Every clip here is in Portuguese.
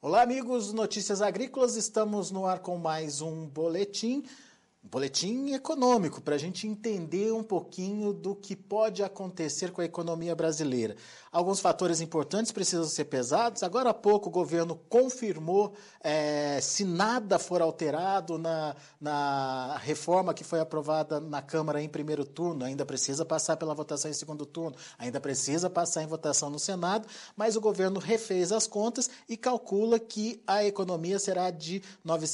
Olá, amigos do Notícias Agrícolas. Estamos no ar com mais um boletim econômico, para a gente entender um pouquinho do que pode acontecer com a economia brasileira. Alguns fatores importantes precisam ser pesados. Agora há pouco o governo confirmou, se nada for alterado na reforma que foi aprovada na Câmara em primeiro turno, ainda precisa passar pela votação em segundo turno, ainda precisa passar em votação no Senado, mas o governo refez as contas e calcula que a economia será de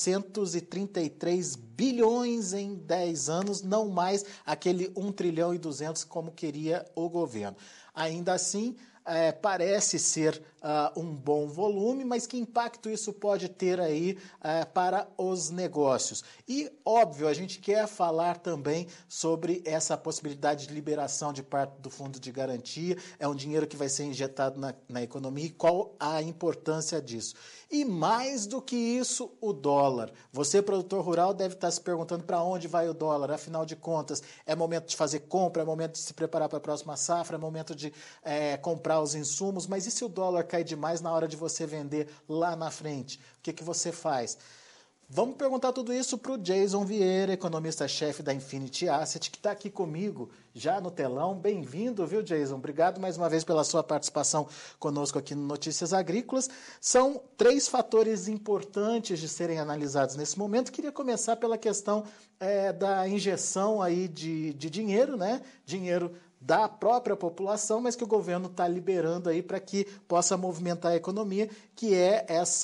933 bilhões em 10 anos, não mais aquele 1 trilhão e 200 como queria o governo. Ainda assim, parece ser um bom volume, mas que impacto isso pode ter aí para os negócios? E, óbvio, a gente quer falar também sobre essa possibilidade de liberação de parte do fundo de garantia, é um dinheiro que vai ser injetado na economia e qual a importância disso. E mais do que isso, o dólar. Você, produtor rural, deve estar se perguntando para onde vai o dólar, afinal de contas, é momento de fazer compra, é momento de se preparar para a próxima safra, é momento de comprar os insumos, mas e se o dólar cai demais na hora de você vender lá na frente? O que você faz? Vamos perguntar tudo isso para o Jason Vieira, economista-chefe da Infinity Asset, que está aqui comigo já no telão. Bem-vindo, viu, Jason? Obrigado mais uma vez pela sua participação conosco aqui no Notícias Agrícolas. São 3 fatores importantes de serem analisados nesse momento. Queria começar pela questão da injeção aí de dinheiro, né? Dinheiro da própria população, mas que o governo está liberando aí para que possa movimentar a economia, que é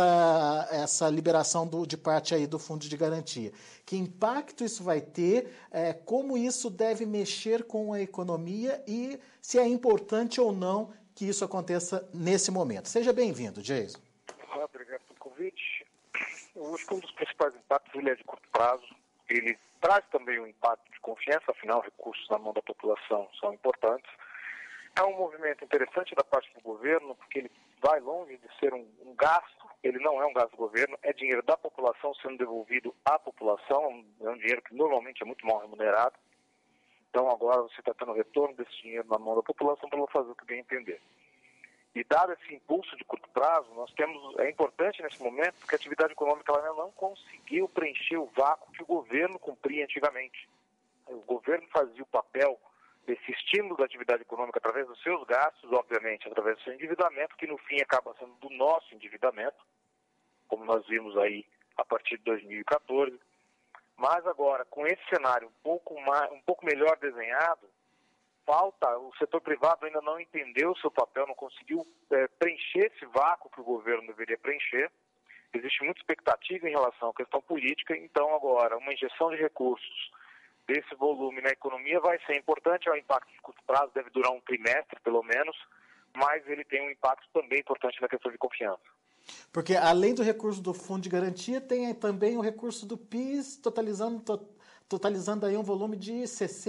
essa liberação de parte aí do fundo de garantia. Que impacto isso vai ter, como isso deve mexer com a economia e se é importante ou não que isso aconteça nesse momento. Seja bem-vindo, Jason. Obrigado pelo convite. Eu acho que um dos principais impactos ele é de curto prazo. Ele traz também um impacto de confiança, afinal, recursos na mão da população são importantes. É um movimento interessante da parte do governo, porque ele vai longe de ser um gasto, ele não é um gasto do governo, é dinheiro da população sendo devolvido à população, é um dinheiro que normalmente é muito mal remunerado. Então agora você está tendo retorno desse dinheiro na mão da população para ela fazer o que bem entender. E dado esse impulso de curto prazo, é importante nesse momento, porque a atividade econômica ela não conseguiu preencher o vácuo que o governo cumpria antigamente. O governo fazia o papel desse estímulo da atividade econômica através dos seus gastos, obviamente, através do seu endividamento, que no fim acaba sendo do nosso endividamento, como nós vimos aí a partir de 2014. Mas agora, com esse cenário um pouco melhor desenhado, o setor privado ainda não entendeu o seu papel, não conseguiu preencher esse vácuo que o governo deveria preencher. Existe muita expectativa em relação à questão política, então agora uma injeção de recursos desse volume na economia vai ser importante, é um impacto de curto prazo, deve durar um trimestre pelo menos, mas ele tem um impacto também importante na questão de confiança. Porque além do recurso do fundo de garantia, tem também o recurso do PIS, totalizando aí um volume de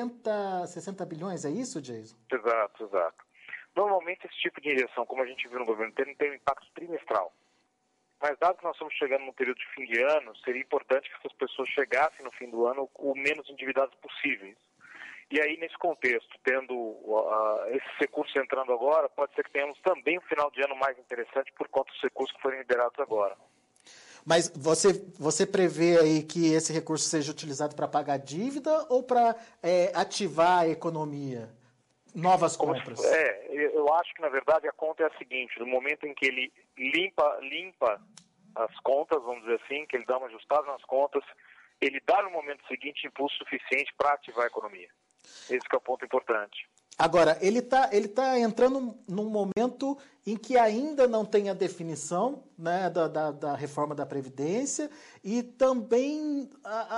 60 bilhões, é isso, Jason? Exato. Normalmente esse tipo de injeção, como a gente viu no governo, tem um impacto trimestral. Mas dado que nós estamos chegando num período de fim de ano, seria importante que essas pessoas chegassem no fim do ano o menos endividados possíveis. E aí, nesse contexto, tendo esses recursos entrando agora, pode ser que tenhamos também um final de ano mais interessante por conta dos recursos que forem liberados agora. Mas você prevê aí que esse recurso seja utilizado para pagar dívida ou para ativar a economia? Novas compras? Eu acho que, na verdade, a conta é a seguinte: no momento em que ele limpa as contas, vamos dizer assim, que ele dá uma ajustada nas contas, ele dá no momento seguinte impulso suficiente para ativar a economia. Esse que é o ponto importante. Agora, ele tá entrando num momento em que ainda não tem a definição, né, da reforma da Previdência e também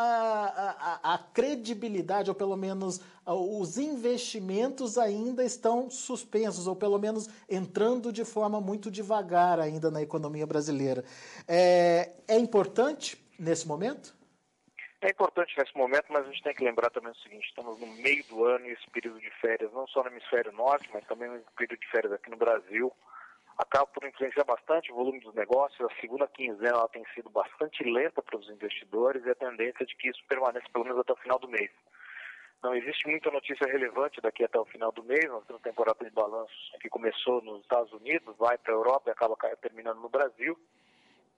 a credibilidade, ou pelo menos os investimentos ainda estão suspensos, ou pelo menos entrando de forma muito devagar ainda na economia brasileira. É importante nesse momento? É importante nesse momento, mas a gente tem que lembrar também o seguinte: estamos no meio do ano e esse período de férias, não só no hemisfério norte, mas também no período de férias aqui no Brasil, acaba por influenciar bastante o volume dos negócios. A segunda quinzena ela tem sido bastante lenta para os investidores e a tendência é de que isso permaneça pelo menos até o final do mês. Não existe muita notícia relevante daqui até o final do mês. Nós temos temporada de balanços que começou nos Estados Unidos, vai para a Europa e acaba terminando no Brasil.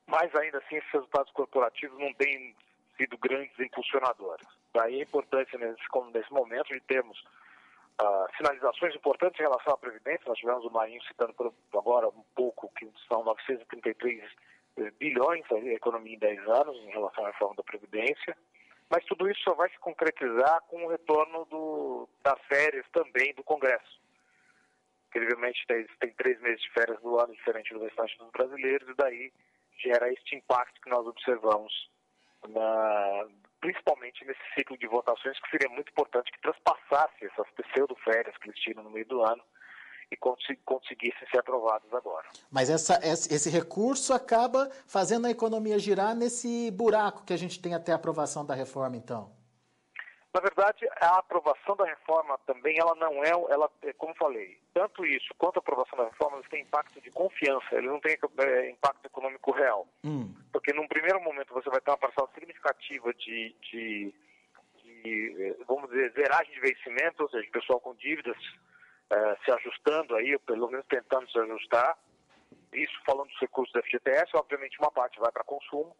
mas ainda assim esses resultados corporativos não têm sido grandes impulsionadores. Daí a importância nesse momento de termos sinalizações importantes em relação à Previdência. Nós tivemos o Marinho citando agora um pouco que são 933 bilhões a economia em 10 anos em relação à reforma da Previdência, mas tudo isso só vai se concretizar com o retorno das férias também do Congresso. Incrivelmente tem 3 meses de férias do ano, diferente do restante dos brasileiros, e daí gera este impacto que nós observamos, principalmente nesse ciclo de votações, que seria muito importante que transpassasse essas pseudo-férias que eles tiram no meio do ano e conseguissem ser aprovados agora. Mas esse recurso acaba fazendo a economia girar nesse buraco que a gente tem até a aprovação da reforma, então? Na verdade, a aprovação da reforma também, ela não é, como falei, tanto isso quanto a aprovação da reforma, eles têm impacto de confiança, eles não têm impacto econômico real. Porque num primeiro momento você vai ter uma parcela significativa de vamos dizer, zeragem de vencimento, ou seja, pessoal com dívidas se ajustando aí, ou pelo menos tentando se ajustar. Isso falando dos recursos do FGTS, obviamente uma parte vai para consumo.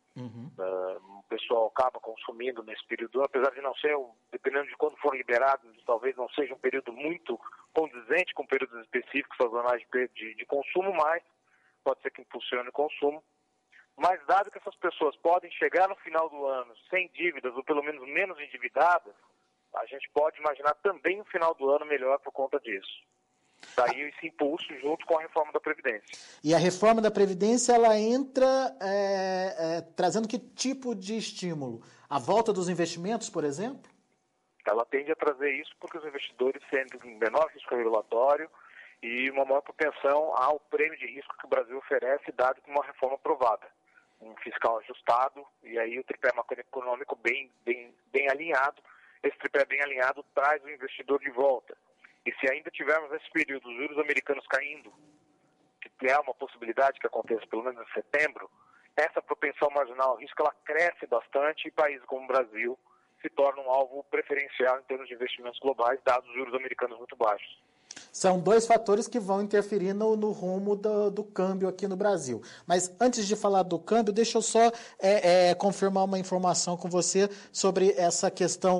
O pessoal acaba consumindo nesse período, apesar de não ser, dependendo de quando forem liberados, talvez não seja um período muito condizente com períodos específicos sazonais de consumo, mas pode ser que impulsione o consumo. Mas dado que essas pessoas podem chegar no final do ano sem dívidas, ou pelo menos menos endividadas, a gente pode imaginar também um final do ano melhor por conta disso. Daí esse impulso junto com a reforma da Previdência. E a reforma da Previdência, ela entra trazendo que tipo de estímulo? A volta dos investimentos, por exemplo? Ela tende a trazer isso porque os investidores têm um menor risco regulatório e uma maior propensão ao prêmio de risco que o Brasil oferece, dado que uma reforma aprovada. Um fiscal ajustado, e aí o tripé macroeconômico bem alinhado. Esse tripé bem alinhado traz o investidor de volta. E se ainda tivermos nesse período os juros americanos caindo, que é uma possibilidade que aconteça pelo menos em setembro, essa propensão marginal ao risco ela cresce bastante e países como o Brasil se tornam um alvo preferencial em termos de investimentos globais, dados os juros americanos muito baixos. São 2 fatores que vão interferir no rumo do câmbio aqui no Brasil. Mas antes de falar do câmbio, deixa eu só confirmar uma informação com você sobre essa questão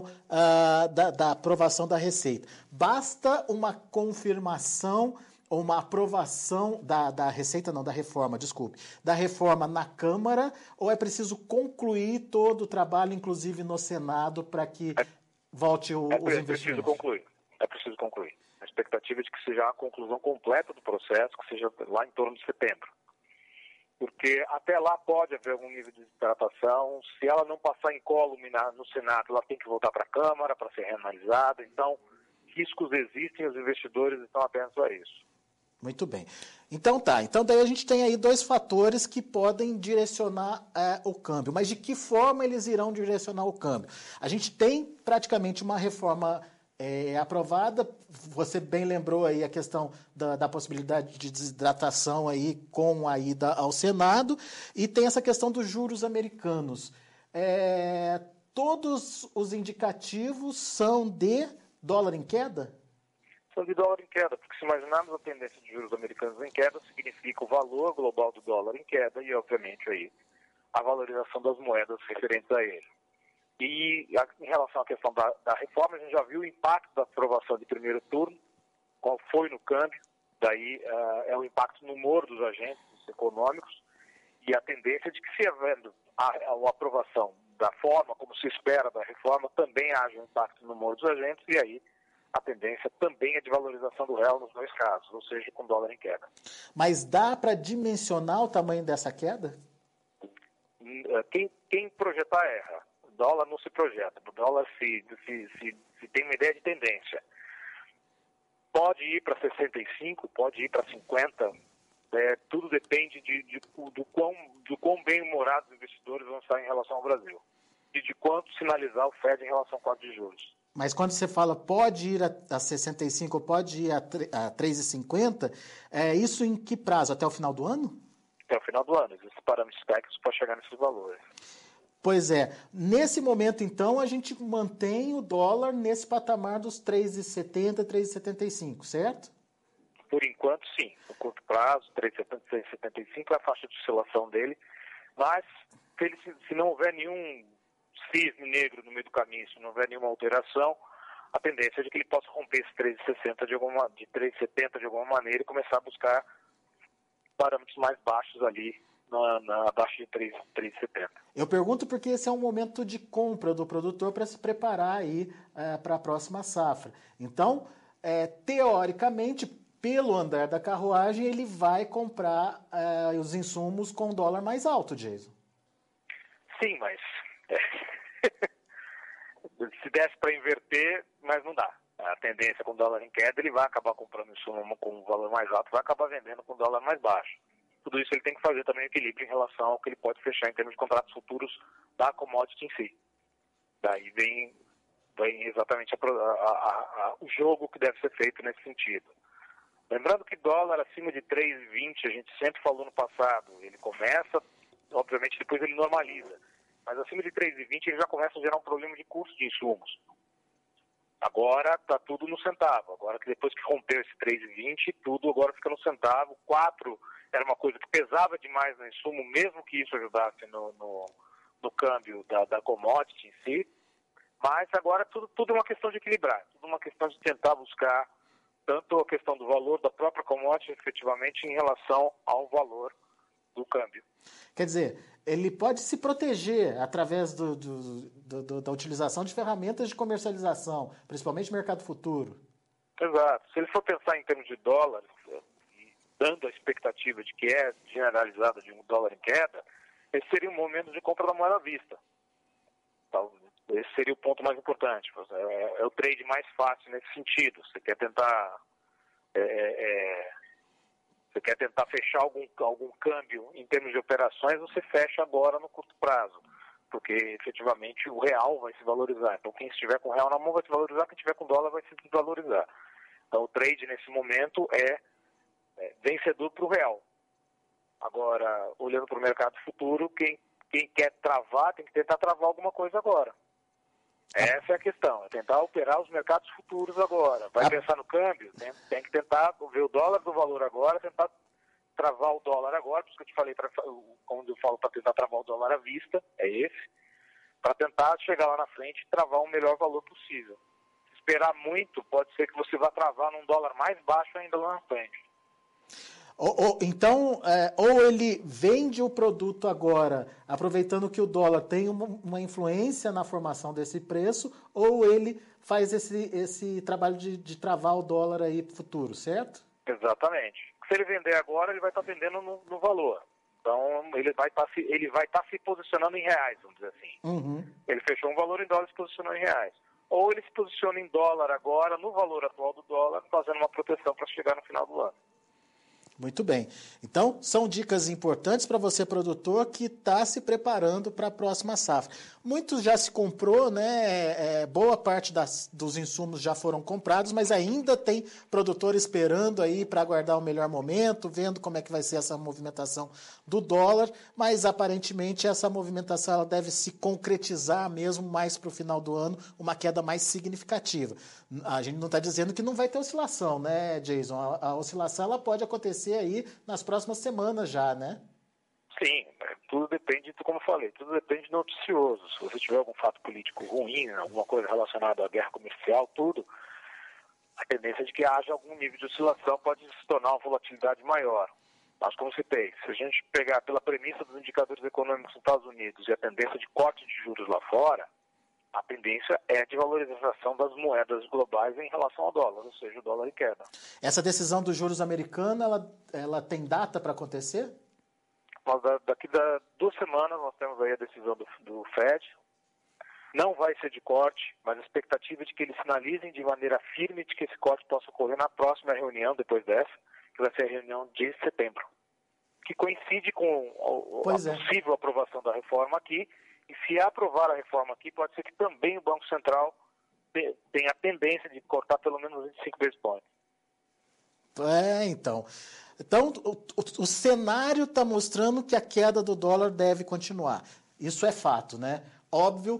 da aprovação da Receita. Basta uma confirmação ou uma aprovação da Receita, não, da reforma, desculpe, da reforma na Câmara, ou é preciso concluir todo o trabalho, inclusive no Senado, para que volte os investimentos? É preciso concluir. A expectativa é de que seja a conclusão completa do processo, que seja lá em torno de setembro. Porque até lá pode haver algum nível de desidratação. Se ela não passar incólume no Senado, ela tem que voltar para a Câmara para ser reanalisada. Então, riscos existem, os investidores estão atentos a isso. Muito bem. Então tá. Então daí a gente tem aí 2 fatores que podem direcionar o câmbio. Mas de que forma eles irão direcionar o câmbio? A gente tem praticamente uma reforma aprovada. Você bem lembrou aí a questão da possibilidade de desidratação aí com a ida ao Senado, e tem essa questão dos juros americanos. Todos os indicativos são de dólar em queda? São de dólar em queda, porque se imaginarmos a tendência de juros americanos em queda, significa o valor global do dólar em queda e, obviamente, aí, a valorização das moedas referentes a ele. E em relação à questão da reforma, a gente já viu o impacto da aprovação de primeiro turno, qual foi no câmbio, daí é o impacto no humor dos agentes econômicos, e a tendência de que, se havendo a aprovação da forma como se espera da reforma, também haja um impacto no humor dos agentes, e aí a tendência também é de valorização do real nos 2 casos, ou seja, com dólar em queda. Mas dá para dimensionar o tamanho dessa queda? Quem projetar erra. O dólar não se projeta. O dólar se tem uma ideia de tendência. Pode ir para 65, pode ir para 50. Tudo depende do quão bem-humorados os investidores vão estar em relação ao Brasil. E de quanto sinalizar o Fed em relação ao quadro de juros. Mas quando você fala pode ir a 65 ou pode ir a 3,50, isso em que prazo? Até o final do ano? Até o final do ano. Existem parâmetros técnicos para chegar nesses valores. Pois é. Nesse momento, então, a gente mantém o dólar nesse patamar dos 3,70, 3,75, certo? Por enquanto, sim. No curto prazo, 3,70, 3,75 é a faixa de oscilação dele. Mas se não houver nenhum cisne negro no meio do caminho, se não houver nenhuma alteração, a tendência é de que ele possa romper esse 3,60 de 3,70 de alguma maneira e começar a buscar parâmetros mais baixos ali, abaixo de 3,70. Eu pergunto porque esse é um momento de compra do produtor para se preparar aí para a próxima safra. Então, teoricamente, pelo andar da carruagem, ele vai comprar os insumos com dólar mais alto, Jason. Sim, mas se desse para inverter, mas não dá. A tendência com o dólar em queda, ele vai acabar comprando insumo com um valor mais alto, vai acabar vendendo com dólar mais baixo. Tudo isso ele tem que fazer também equilíbrio em relação ao que ele pode fechar em termos de contratos futuros da commodity em si. Daí vem exatamente o jogo que deve ser feito nesse sentido. Lembrando que dólar acima de 3,20, a gente sempre falou no passado, ele começa, obviamente depois ele normaliza, mas acima de 3,20 ele já começa a gerar um problema de custo de insumos. Agora está tudo no centavo. Agora que depois que rompeu esse 3,20, tudo agora fica no centavo. 4 era uma coisa que pesava demais no insumo, mesmo que isso ajudasse no câmbio da commodity em si. Mas agora tudo é uma questão de equilibrar, tudo uma questão de tentar buscar tanto a questão do valor da própria commodity, efetivamente, em relação ao valor do câmbio. Quer dizer, ele pode se proteger através da utilização de ferramentas de comercialização, principalmente mercado futuro. Exato. Se ele for pensar em termos de dólar, dando a expectativa de que é generalizada de um dólar em queda, esse seria um momento de compra da moeda à vista. Então, esse seria o ponto mais importante. É o trade mais fácil nesse sentido. Você quer tentar fechar algum câmbio em termos de operações, você fecha agora no curto prazo, porque efetivamente o real vai se valorizar. Então quem estiver com o real na mão vai se valorizar, quem estiver com o dólar vai se desvalorizar. Então o trade nesse momento é vencedor para o real. Agora, olhando para o mercado futuro, quem quer travar tem que tentar travar alguma coisa agora. Essa é a questão, é tentar operar os mercados futuros agora. Vai pensar no câmbio? Tem que tentar ver o dólar do valor agora, tentar travar o dólar agora, por isso que eu te falei, quando eu falo para tentar travar o dólar à vista, é esse, para tentar chegar lá na frente e travar o melhor valor possível. Se esperar muito, pode ser que você vá travar num dólar mais baixo ainda lá na frente. Então, ou ele vende o produto agora, aproveitando que o dólar tem uma influência na formação desse preço, ou ele faz esse trabalho de travar o dólar aí futuro, certo? Exatamente. Se ele vender agora, ele vai estar vendendo no valor. Então, ele vai estar se posicionando em reais, vamos dizer assim. Uhum. Ele fechou um valor em dólar e se posicionou em reais. Ou ele se posiciona em dólar agora, no valor atual do dólar, fazendo uma proteção para chegar no final do ano. Muito bem. Então, são dicas importantes para você, produtor, que está se preparando para a próxima safra. Muitos já se comprou, né? Boa parte dos insumos já foram comprados, mas ainda tem produtor esperando aí para aguardar o melhor momento, vendo como é que vai ser essa movimentação do dólar, mas aparentemente essa movimentação ela deve se concretizar mesmo mais para o final do ano, uma queda mais significativa. A gente não está dizendo que não vai ter oscilação, né, Jason? A oscilação ela pode acontecer aí nas próximas semanas já, né? Sim, tudo depende, como eu falei, tudo depende do noticioso. Se você tiver algum fato político ruim, alguma coisa relacionada à guerra comercial, tudo, a tendência de que haja algum nível de oscilação pode se tornar uma volatilidade maior. Mas, como citei, se a gente pegar pela premissa dos indicadores econômicos dos Estados Unidos e a tendência de corte de juros lá fora, a tendência é de valorização das moedas globais em relação ao dólar, ou seja, o dólar em queda. Essa decisão dos juros americana, ela tem data para acontecer? Mas daqui a 2 semanas nós temos aí a decisão do Fed. Não vai ser de corte, mas a expectativa é de que eles sinalizem de maneira firme de que esse corte possa ocorrer na próxima reunião, depois dessa, que vai ser a reunião de setembro, que coincide com a possível aprovação da reforma aqui. E se aprovar a reforma aqui, pode ser que também o Banco Central tenha a tendência de cortar pelo menos 25 basis points. Então o cenário está mostrando que a queda do dólar deve continuar. Isso é fato, né? Óbvio,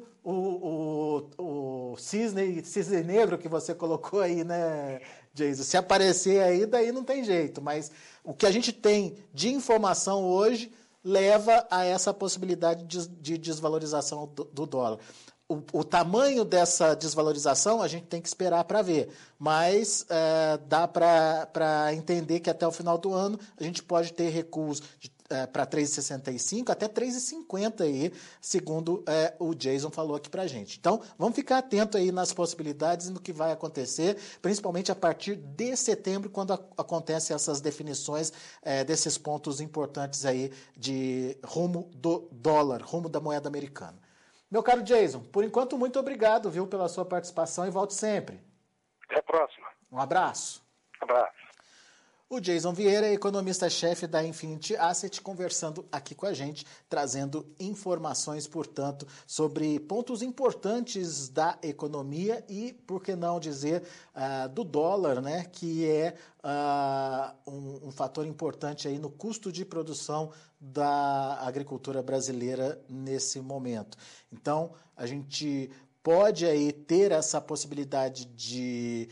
o cisne negro que você colocou aí, né, Jason? Se aparecer aí, daí não tem jeito. Mas o que a gente tem de informação hoje leva a essa possibilidade de desvalorização do dólar. O tamanho dessa desvalorização a gente tem que esperar para ver, mas dá para entender que até o final do ano a gente pode ter recuos para 3,65 até 3,50 aí, segundo o Jason falou aqui para a gente. Então, vamos ficar atento aí nas possibilidades e no que vai acontecer, principalmente a partir de setembro, quando acontecem essas definições desses pontos importantes aí de rumo do dólar, rumo da moeda americana. Meu caro Jason, por enquanto, muito obrigado, viu, pela sua participação e volte sempre. Até a próxima. Um abraço. Abraço. O Jason Vieira, economista-chefe da Infinity Asset, conversando aqui com a gente, trazendo informações, portanto, sobre pontos importantes da economia e, por que não dizer, do dólar, né, que é um fator importante aí no custo de produção da agricultura brasileira nesse momento. Então, a gente pode aí ter essa possibilidade de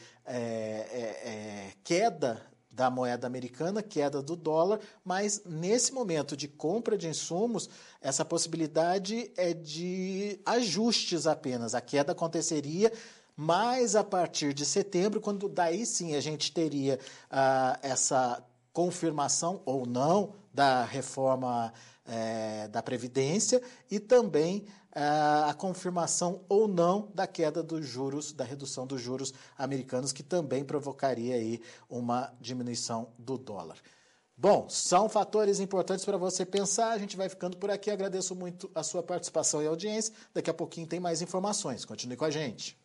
queda da moeda americana, queda do dólar, mas nesse momento de compra de insumos, essa possibilidade é de ajustes apenas. A queda aconteceria mais a partir de setembro, quando daí sim a gente teria essa confirmação ou não da reforma da Previdência e também a confirmação ou não da queda dos juros, da redução dos juros americanos, que também provocaria aí uma diminuição do dólar. Bom, são fatores importantes para você pensar. A gente vai ficando por aqui. Agradeço muito a sua participação e audiência. Daqui a pouquinho tem mais informações. Continue com a gente.